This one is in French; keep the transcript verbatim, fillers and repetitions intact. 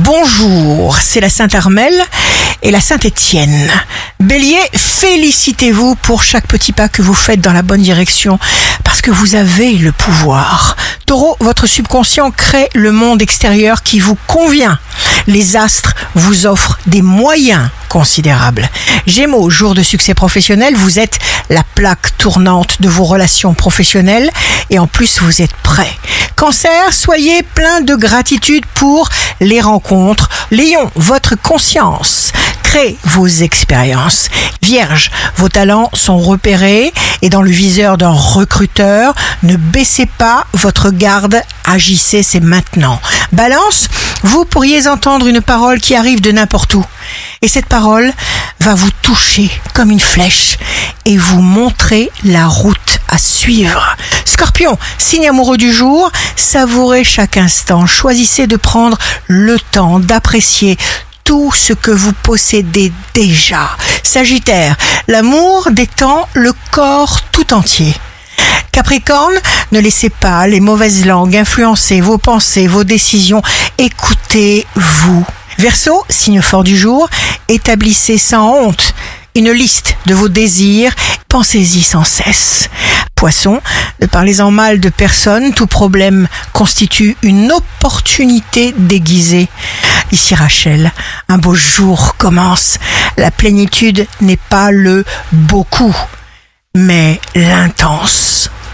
bonjour, c'est la Sainte Armelle et la Sainte Étienne. Bélier, félicitez-vous pour chaque petit pas que vous faites dans la bonne direction, parce que vous avez le pouvoir. Taureau, votre subconscient crée le monde extérieur qui vous convient. Les astres vous offrent des moyens considérables. Gémeaux, jour de succès professionnel, vous êtes la plaque tournante de vos relations professionnelles et en plus vous êtes prêt. Cancer, soyez plein de gratitude pour les rencontres. Lion, votre conscience crée vos expériences. Vierge, vos talents sont repérés et dans le viseur d'un recruteur. Ne baissez pas votre garde, agissez, c'est maintenant. Balance, vous pourriez entendre une parole qui arrive de n'importe où. Et cette parole va vous toucher comme une flèche et vous montrer la route à suivre. Scorpion, signe amoureux du jour, savourez chaque instant. Choisissez de prendre le temps d'apprécier tout ce que vous possédez déjà. Sagittaire, l'amour détend le corps tout entier. Capricorne, ne laissez pas les mauvaises langues influencer vos pensées, vos décisions. Écoutez-vous. Verseau, signe fort du jour, établissez sans honte une liste de vos désirs, pensez-y sans cesse. Poisson, ne parlez-en mal de personne, tout problème constitue une opportunité déguisée. Ici Rachel, un beau jour commence. La plénitude n'est pas le beaucoup, mais l'intense.